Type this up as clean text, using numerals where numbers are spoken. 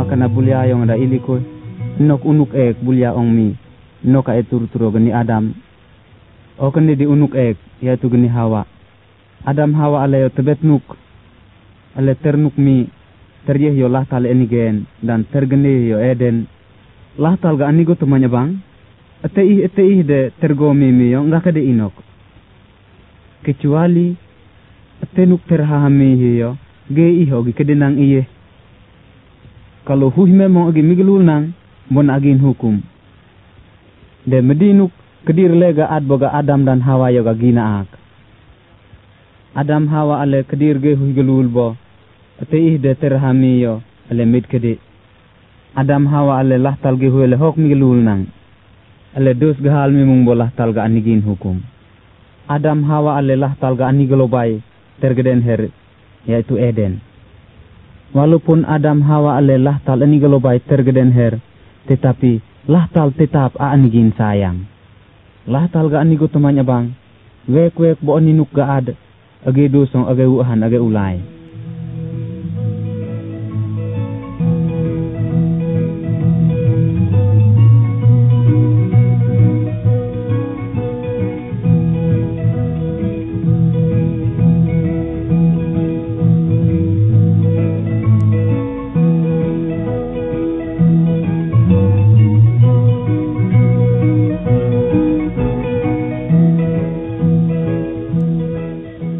kana bulia yang ada iliko nok unuk ek bulia ong mi nok ka etur-turo gani Adam o kani di unuk ek yaitu gani Hawa. Adam Hawa ale tebet nuk ale ternuk mi teryeh yo lahtal enigen dan tergene yo Eden lahtal ga anigo tumanya bang ete de tergomi mi yo ngaka de inok kecuali ete nuk terhahami yo ge iho gi kedenang iye kalau huhme mo agi miglul nang mon agin hukum de medinuk kedir lega ad boga Adam dan Hawa yo ga gina ak Adam Hawa ale kedir ge huigelul bo ate de terhami yo ale mid kede Adam Hawa ale lahtal ge huele hok miglul nang ale dos gahal mi mung bolah tal ga anigin hukum Adam Hawa ale lahtal ga aniglobai tergeden her yaitu Eden. Walaupun Adam Hawa ale lahtal aniglobai tergeden her tetapi lahtal tetap anigin sayang. Lahtal ga anigo tumanya bang wek bo ninuk ga ad age dosong age uhan age ulai.